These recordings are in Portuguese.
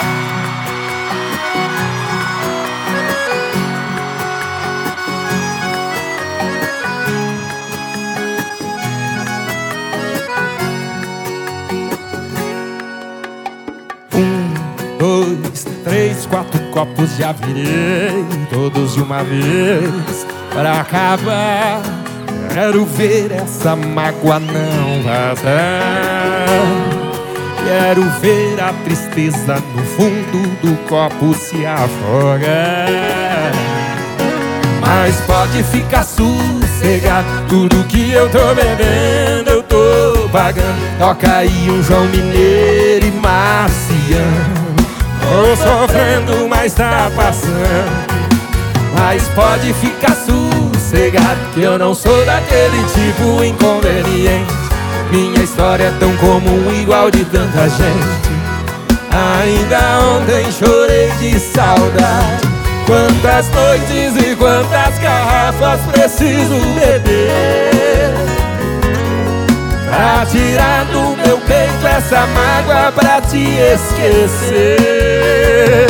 Dois, três, quatro copos já virei, todos de uma vez, pra acabar. Quero ver essa mágoa não vazar. Quero ver a tristeza no fundo do copo se afogar. Mas pode ficar sossegado, tudo que eu tô bebendo eu tô pagando. Toca aí um João Mineiro e Marciano. Tô sofrendo, mas tá passando. Mas pode ficar sossegado, que eu não sou daquele tipo inconveniente. Minha história é tão comum, igual de tanta gente. Ainda ontem chorei de saudade. Quantas noites e quantas garrafas preciso beber pra tirar do meu peito essa mágoa, pra te esquecer.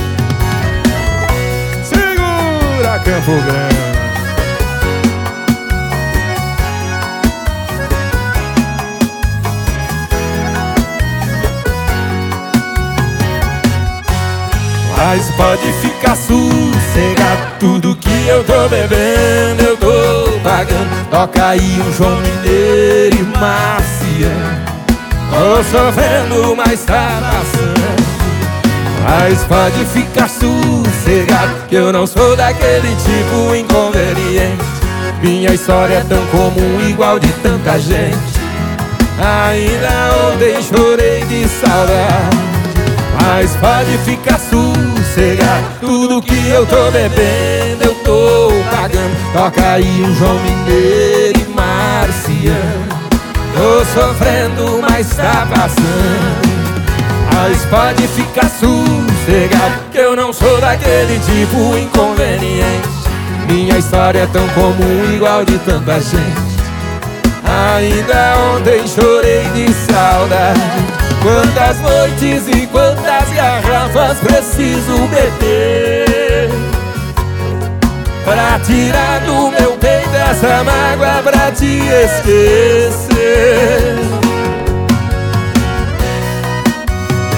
Segura, Campo Grande. Mas pode ficar sossegado, tudo que eu tô bebendo eu tô pagando. Toca aí um João Mineiro e Marciano. Tô sofrendo, mas tá passando. Mas pode ficar sossegado, que eu não sou daquele tipo inconveniente. Minha história é tão comum, igual de tanta gente. Ainda ontem chorei de saudade. Mas pode ficar sossegado, tudo que eu tô bebendo eu tô pagando. Toca aí um João Mineiro e Marciano. Tô sofrendo, mas tá passando. Mas pode ficar sossegado, que eu não sou daquele tipo inconveniente. Minha história é tão comum, igual de tanta gente. Ainda ontem chorei de saudade. Quantas noites e quantas garrafas preciso beber pra tirar do meu peito essa mágoa, pra te esquecer.